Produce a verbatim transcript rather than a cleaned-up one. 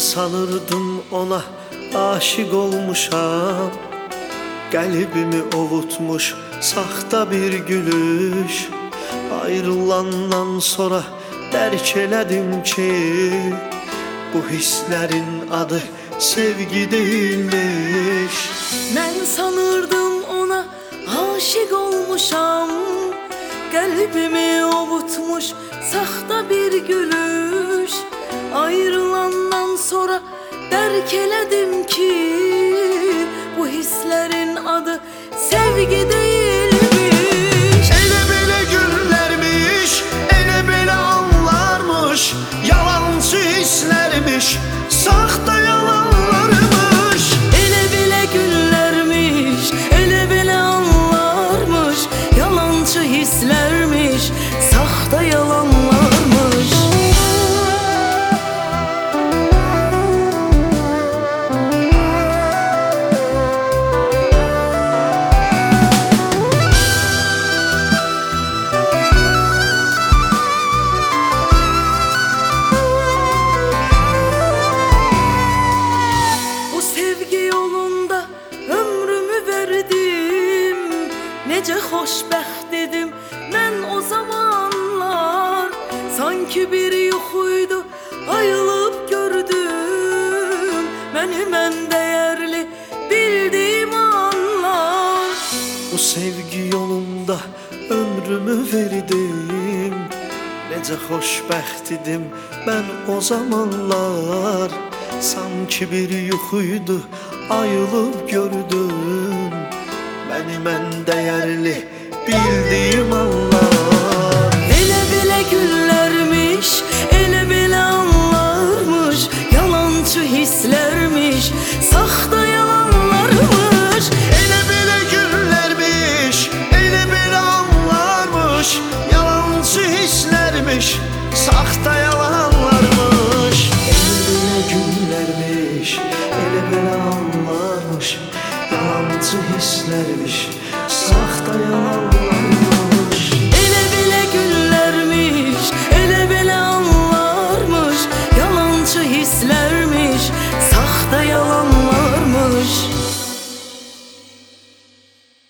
sanırdım ona aşık olmuşam, qəlbimi ovutmuş saxta bir gülüş. Ayrılandan sonra dərk elədim ki, bu hisslərin adı sevgi değilmiş. Mən sanırdım ona aşık olmuşam, qəlbimi ovutmuş saxta bir gülüş. Ayrılandan sonra dərk elədim ki, bu hisslərin adı sevgi değilmiş. Elə belə günlərmiş, elə belə anlarmış, yalancı hisslərmiş, saxta yalanlarmış. Elə belə günlərmiş, elə belə anlarmış, yalancı hisslərmiş, saxta yalanlarmış. Necə xoşbəxt idim mən o zamanlar, sanki bir yuxuydu ayılıb gördüm məni, mən dəyərli bildiyim anlar. Bu sevgi yolunda ömrümü verdim, necə xoşbəxt idim mən o zamanlar, sanki bir yuxuydu ayılıb gördüm məni, mən dəyərli bildiyim anlar. Elə belə günlərmiş, elə belə anlarmış, yalancı hisslərmiş, saxta yalanlarmış. Elə belə günlərmiş, elə belə anlarmış, yalancı hisslərmiş, saxta yalanlarmış.